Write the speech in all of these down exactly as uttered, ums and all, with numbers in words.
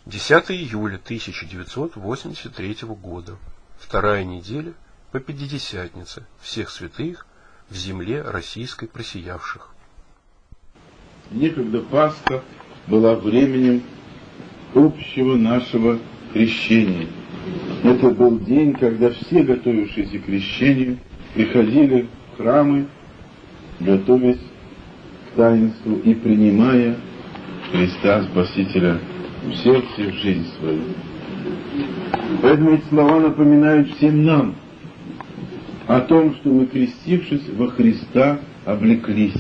десятое июля тысяча девятьсот восемьдесят третьего года. Вторая неделя по Пятидесятнице всех святых в земле российской просиявших. Некогда Пасха была временем общего нашего крещения. Это был день, когда все, готовившиеся к крещению, приходили в храмы, готовясь к таинству и принимая Христа Спасителя в сердце и в жизнь свою. Поэтому эти слова напоминают всем нам о том, что мы, крестившись во Христа, облеклись.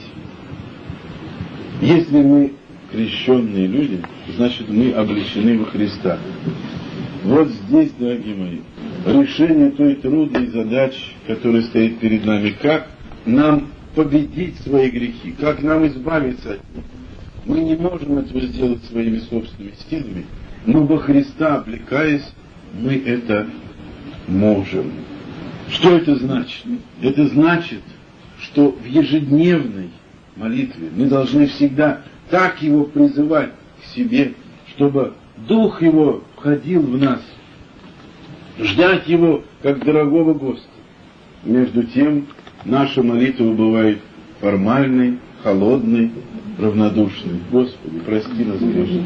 Если мы крещенные люди, значит мы облечены во Христа. Вот здесь, дорогие мои, решение той трудной задачи, которая стоит перед нами, как нам победить свои грехи, как нам избавиться от них. Мы не можем этого сделать своими собственными силами, но во Христа облекаясь, мы это можем. Что это значит? Это значит, что в ежедневной молитве мы должны всегда так Его призывать к себе, чтобы Дух Его входил в нас, ждать Его как дорогого гостя. Между тем, наша молитва бывает формальной, холодной, равнодушной. Господи, прости нас грешных.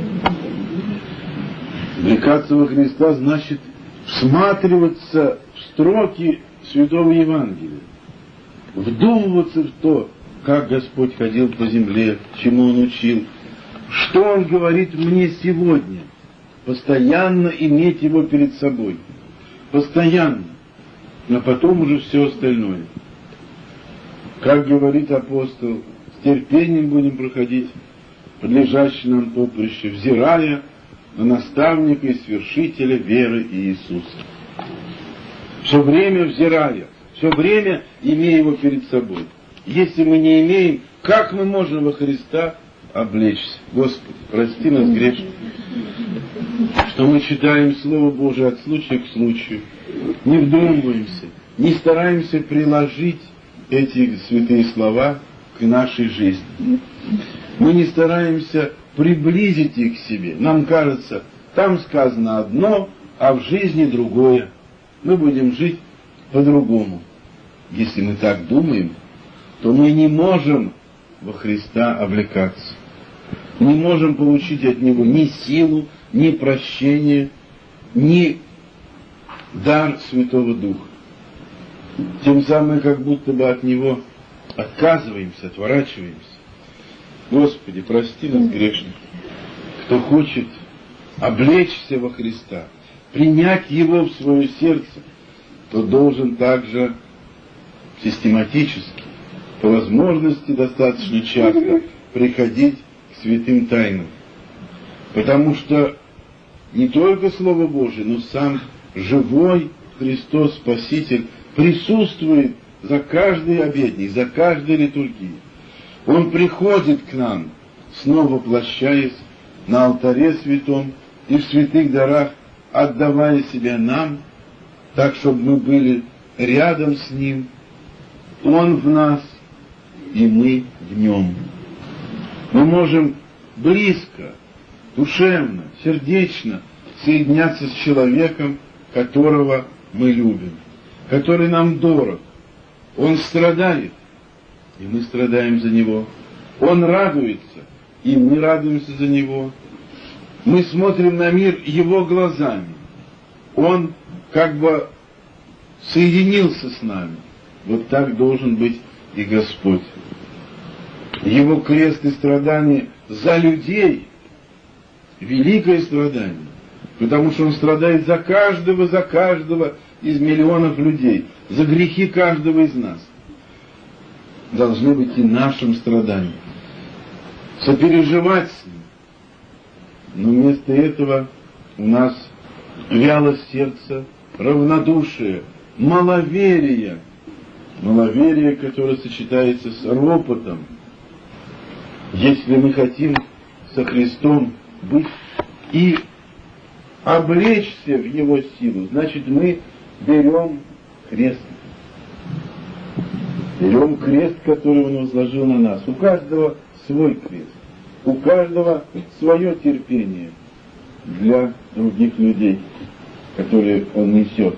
Облекаться во Христа значит всматриваться в строки Святого Евангелия, вдумываться в то, как Господь ходил по земле, чему Он учил, что Он говорит мне сегодня, постоянно иметь Его перед собой, постоянно, а потом уже все остальное. Как говорит апостол, с терпением будем проходить подлежащее нам поприще, взирая на наставника и свершителя веры Иисуса. Все время взирая, все время имея Его перед собой. Если мы не имеем, как мы можем во Христа облечься? Господи, прости нас грешных, что мы читаем Слово Божие от случая к случаю, не вдумываемся, не стараемся приложить эти святые слова к нашей жизни. Мы не стараемся приблизить их к себе. Нам кажется, там сказано одно, а в жизни другое. Мы будем жить по-другому. Если мы так думаем, то мы не можем во Христа облекаться. Не можем получить от Него ни силу, ни прощение, ни дар Святого Духа. Тем самым, как будто бы от Него отказываемся, отворачиваемся. Господи, прости нас грешных. Кто хочет облечься во Христа, принять Его в свое сердце, то должен также систематически, по возможности достаточно часто приходить к святым тайнам. Потому что не только Слово Божие, но сам живой Христос Спаситель присутствует за каждой обедней, за каждой литургией. Он приходит к нам, снова воплощаясь на алтаре святом и в святых дарах, отдавая себя нам, так, чтобы мы были рядом с Ним, Он в нас, и мы в Нем. Мы можем близко, душевно, сердечно соединяться с человеком, которого мы любим, который нам дорог. Он страдает, и мы страдаем за Него. Он радуется, и мы радуемся за Него. Мы смотрим на мир Его глазами. Он как бы соединился с нами. Вот так должен быть и Господь. Его крест и страдания за людей — великое страдание, потому что Он страдает за каждого, за каждого из миллионов людей, за грехи каждого из нас. Должны быть и нашим страданием. Сопереживать с Ним. Но вместо этого у нас вялость сердца, равнодушие, маловерие. Маловерие, которое сочетается с ропотом. Если мы хотим со Христом быть и облечься в Его силу, значит мы берем крест. Берем крест, который Он возложил на нас. У каждого свой крест. У каждого свое терпение. для других людей, которые он несет?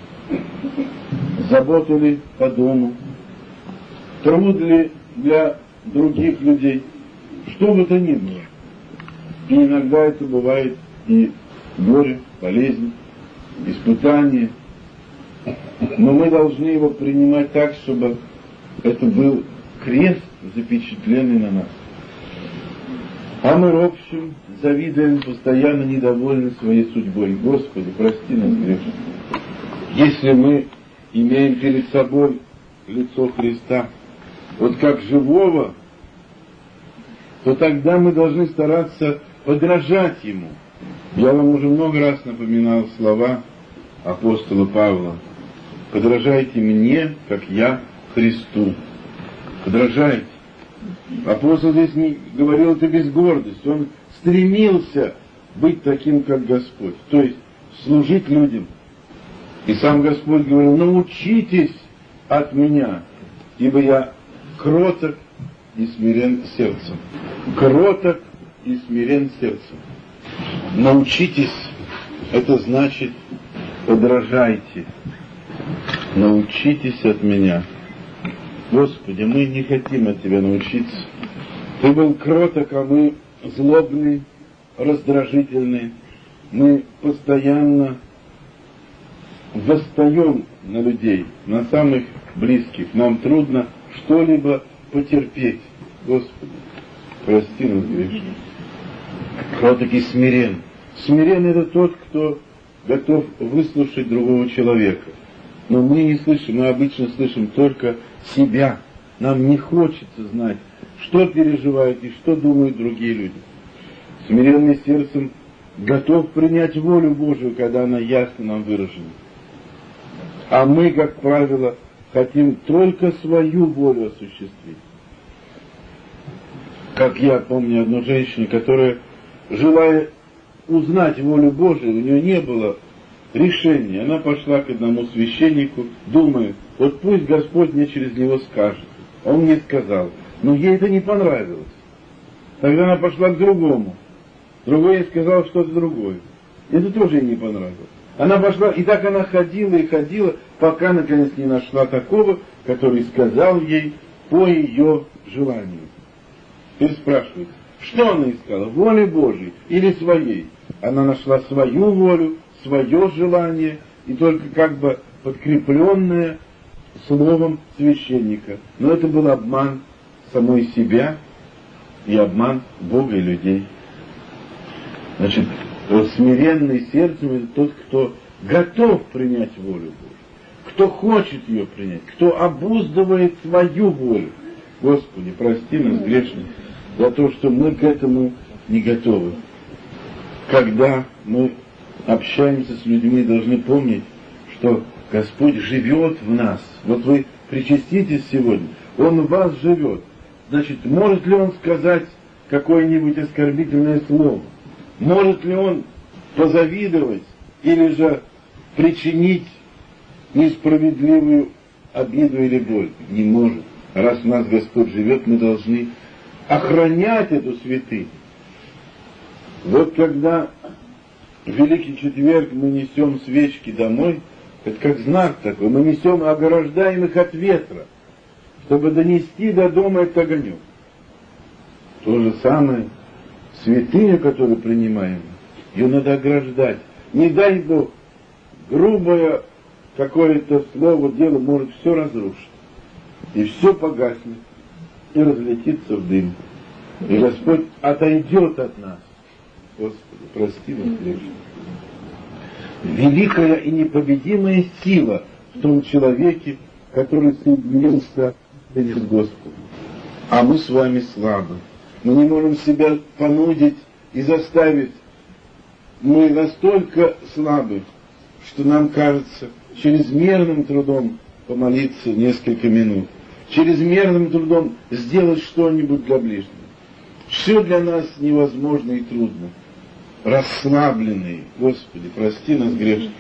Забота ли по дому? Труд ли для других людей? Что бы то ни было. И иногда это бывает и горе, болезнь, испытание. Но мы должны его принимать так, чтобы это был крест, запечатленный на нас. А мы ропщим, завидуем, постоянно недовольны своей судьбой. Господи, прости нас, грешных. Если мы имеем перед собой лицо Христа, вот как живого, то тогда мы должны стараться подражать Ему. Я вам уже много раз напоминал слова апостола Павла. Подражайте мне, как я Христу. Подражайте. Апостол здесь не говорил это без гордости. Он стремился быть таким, как Господь. То есть служить людям. И сам Господь говорил: научитесь от меня, ибо я кроток и смирен сердцем. Кроток и смирен сердцем. Научитесь, это значит подражайте. Научитесь от меня. Господи, мы не хотим от Тебя научиться. Ты был кроток, а мы злобные, раздражительные. Мы постоянно восстаем на людей, на самых близких. Нам трудно что-либо потерпеть. Господи, прости нас, грешных. Кроток и смирен. Смирен — это тот, кто готов выслушать другого человека. Но мы не слышим, мы обычно слышим только себя. Нам не хочется знать, что переживают и что думают другие люди. Смиренный сердцем готов принять волю Божию, когда она ясно нам выражена. А мы, как правило, хотим только свою волю осуществить. Как я помню одну женщину, которая, желая узнать волю Божию, у нее не было решения. Она пошла к одному священнику, думая: вот пусть Господь мне через него скажет. Он мне сказал. Но ей это не понравилось. Тогда она пошла к другому. Другой ей сказал что-то другое. Это тоже ей не понравилось. Она пошла, и так она ходила и ходила, пока наконец не нашла такого, который сказал ей по ее желанию. Теперь спрашивает, что она искала, воли Божьей или своей? Она нашла свою волю, свое желание, и только как бы подкрепленное словом священника. Но это был обман самой себя и обман Бога и людей. Значит, смиренный сердцем — это тот, кто готов принять волю Божью, кто хочет ее принять, кто обуздывает свою волю. Господи, прости нас, грешных, за то, что мы к этому не готовы. Когда мы общаемся с людьми, должны помнить, что Господь живет в нас. Вот вы причаститесь сегодня, Он в вас живет. Значит, может ли Он сказать какое-нибудь оскорбительное слово? Может ли Он позавидовать или же причинить несправедливую обиду или боль? Не может. Раз в нас Господь живет, мы должны охранять эту святыню. Вот когда в Великий Четверг мы несем свечки домой, это как знак такой, мы несем, ограждаем их от ветра, чтобы донести до дома этот огонек. То же самое, святыню, которую принимаем, ее надо ограждать. Не дай Бог, грубое какое-то слово, дело может все разрушить. И все погаснет, и разлетится в дым. И Господь отойдет от нас. Господи, прости нас, грешных. Великая и непобедимая сила в том человеке, который соединился с Господом. А мы с вами слабы. Мы не можем себя понудить и заставить. Мы настолько слабы, что нам кажется чрезмерным трудом помолиться несколько минут, чрезмерным трудом сделать что-нибудь для ближнего. Все для нас невозможно и трудно. Расслабленные, Господи, прости нас, грешных.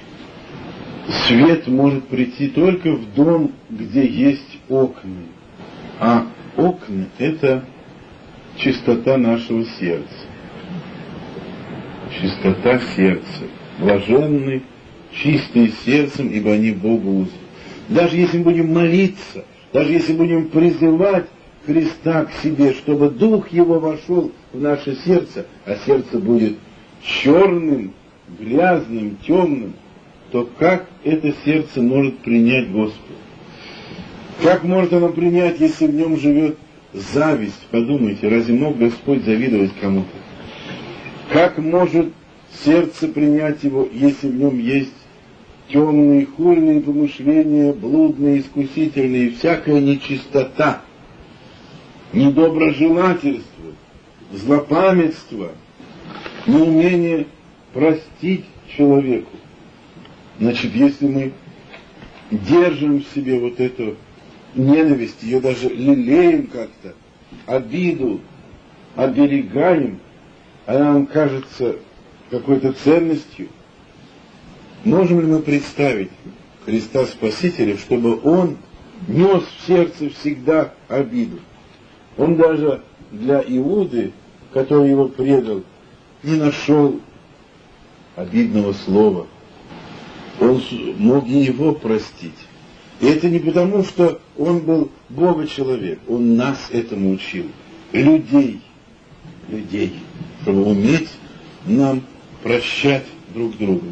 Свет может прийти только в дом, где есть окна. А окна — это чистота нашего сердца. чистота сердца. Блаженны чистые сердцем, ибо они Богу узрят. Даже если мы будем молиться, даже если будем призывать Христа к себе, чтобы Дух Его вошел в наше сердце, а сердце будет черным, грязным, темным, то как это сердце может принять Господа? Как может оно принять, если в нем живет зависть? Подумайте, разве мог Господь завидовать кому-то? Как может сердце принять его, если в нем есть темные, хульные помышления, блудные, искусительные, всякая нечистота, недоброжелательство, злопамятство, неумение простить человеку? Значит, если мы держим в себе вот эту ненависть, ее даже лелеем как-то, обиду, оберегаем, она нам кажется какой-то ценностью, можем ли мы представить Христа Спасителя, чтобы Он нес в сердце всегда обиду? Он даже для Иуды, который его предал, не нашел обидного слова. Он мог и его простить. И это не потому, что он был Бога-человек. Он нас этому учил. Людей. Людей. Чтобы уметь нам прощать друг другу.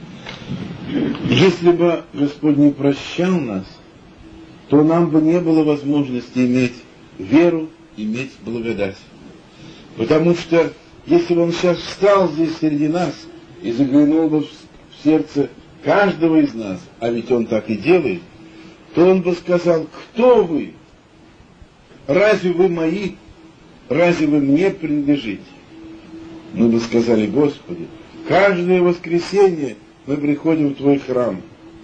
Если бы Господь не прощал нас, то нам бы не было возможности иметь веру, иметь благодать. Потому что если бы Он сейчас встал здесь среди нас и заглянул бы в сердце каждого из нас, а ведь Он так и делает, то Он бы сказал: кто вы? Разве вы мои? Разве вы мне принадлежите? Мы бы сказали: Господи, каждое воскресенье мы приходим в Твой храм.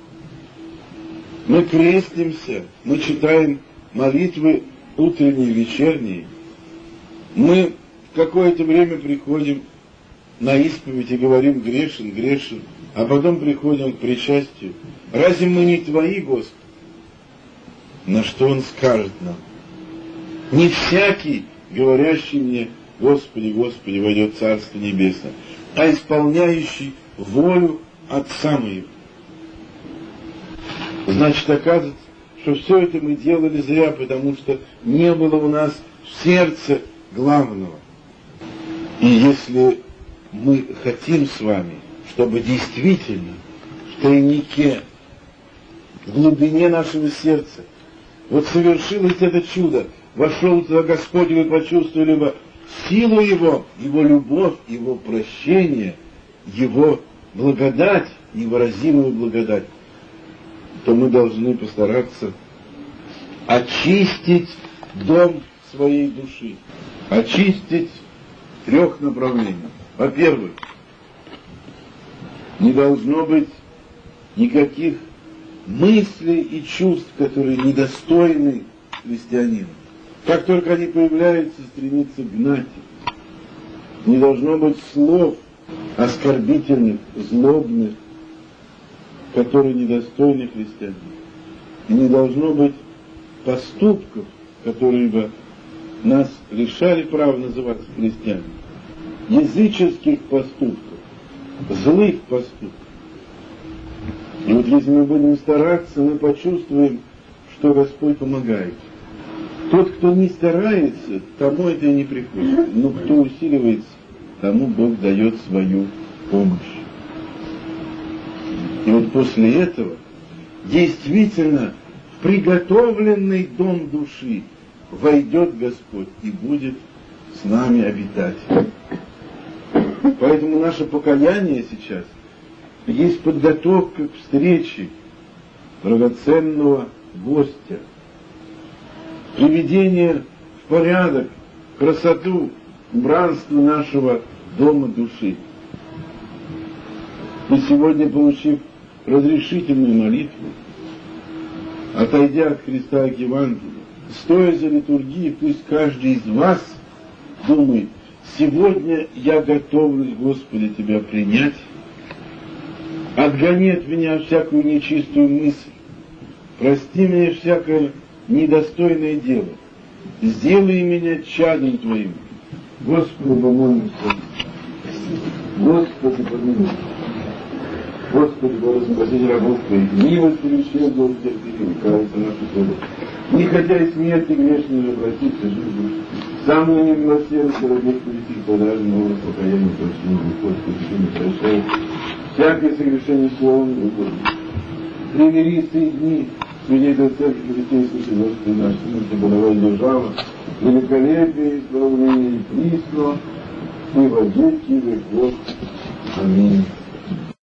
Мы крестимся, мы читаем молитвы утренние, вечерние. Мы в какое-то время приходим на исповедь и говорим: грешен, грешен, а потом приходим к причастию. Разве мы не Твои, Господи? На что Он скажет нам: не всякий, говорящий мне: Господи, Господи, войдет в Царство Небесное, а исполняющий волю Отца моего. Значит, оказывается, что все это мы делали зря, потому что не было у нас в сердце главного. И если мы хотим с вами, чтобы действительно в тайнике, в глубине нашего сердца вот совершилось это чудо, вошел туда Господь, и вы почувствовали бы силу Его, Его любовь, Его прощение, Его благодать, невыразимую благодать, то мы должны постараться очистить дом своей души. Очистить в трех направлениях. Во-первых, не должно быть никаких мыслей и чувств, которые недостойны христианина. Как только они появляются, стремиться гнать их. Не должно быть слов оскорбительных, злобных, которые недостойны христианина. И не должно быть поступков, которые бы нас лишали права называться христианами. Языческих поступков, злых поступков. И вот если мы будем стараться, мы почувствуем, что Господь помогает. Тот, кто не старается, тому это и не приходит. Но кто усиливается, тому Бог дает свою помощь. И вот после этого действительно в приготовленный дом души войдет Господь и будет с нами обитать. Поэтому наше покаяние сейчас есть подготовка к встрече драгоценного гостя, приведение в порядок, красоту, убранство нашего дома души. И сегодня, получив разрешительную молитву, отойдя от Христа к Евангелию, стоя за литургией, пусть каждый из вас думает: сегодня я готовлюсь, Господи, Тебя принять. Отгони от меня всякую нечистую мысль. Прости мне всякое недостойное дело. Сделай меня чадом Твоим. Господу, помолимся. Господи, помилуй. Господи, Боже, спаси рабов Твоих, милостью вещей Бог терпеливый, кажется нашу славу. Не хотя и смерти грешной обратиться жизнью, самую немилосердие родных повести к подражному образу покаяния, прощения, грехов, спасения, прощай, всякое согрешение словом и угодно. Примири, соедини, свидетель церкви христианской Господи наш, смерти бодовая держава, великолепие, исправление и присно, и во веки веков. Аминь.